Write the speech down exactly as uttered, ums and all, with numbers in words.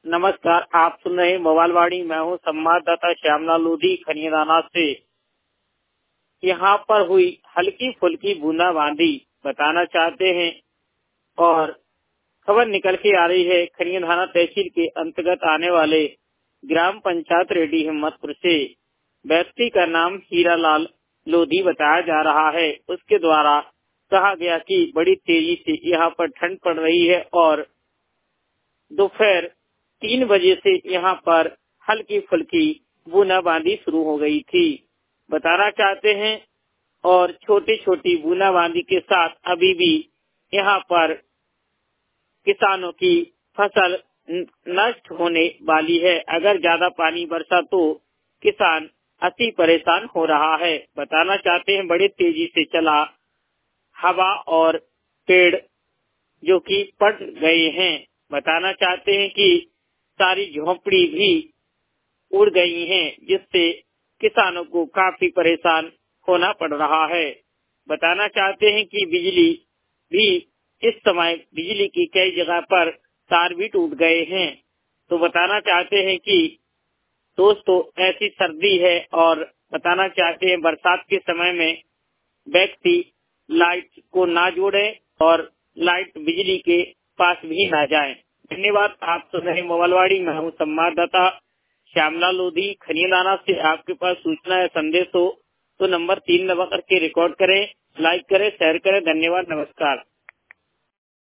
नमस्कार, आप सुन रहे हैं मोबाइलवाणी। मैं हूं संवाददाता श्यामलाल लोधी खनियादाना से। यहाँ पर हुई हल्की फुल्की बूंदाबांदी बताना चाहते हैं और खबर निकल के आ रही है खनियादाना तहसील के अंतर्गत आने वाले ग्राम पंचायत रेड्डी हिम्मतपुर से। व्यक्ति का नाम हीरालाल लोधी बताया जा रहा है। उसके द्वारा कहा गया कि बड़ी तेजी से यहाँ पर ठंड पड़ रही है और दोपहर तीन बजे से यहाँ पर हल्की फुल्की बूंदाबांदी शुरू हो गई थी बताना चाहते हैं। और छोटी छोटी बूंदाबांदी के साथ अभी भी यहाँ पर किसानों की फसल नष्ट होने वाली है। अगर ज्यादा पानी बरसा तो किसान अति परेशान हो रहा है बताना चाहते हैं। बड़ी तेजी से चला हवा और पेड़ जो कि पट गए हैं बताना चाहते हैं कि सारी झोपड़ी भी उड़ गई हैं, जिससे किसानों को काफी परेशान होना पड़ रहा है बताना चाहते हैं कि बिजली भी इस समय बिजली की कई जगह पर तार भी टूट गए हैं। तो बताना चाहते हैं कि दोस्तों ऐसी सर्दी है और बताना चाहते हैं बरसात के समय में व्यक्ति लाइट को ना जोड़े और लाइट बिजली के पास भी ना जाए। धन्यवाद। आप सुन रहे मोबाइलवाड़ी। मैं हूँ संवाददाता श्यामलाल लोधी खनियादाना से। आपके पास सूचना या संदेश हो तो नंबर तीन दबा करके रिकॉर्ड करें, लाइक करें, शेयर करें। धन्यवाद, नमस्कार।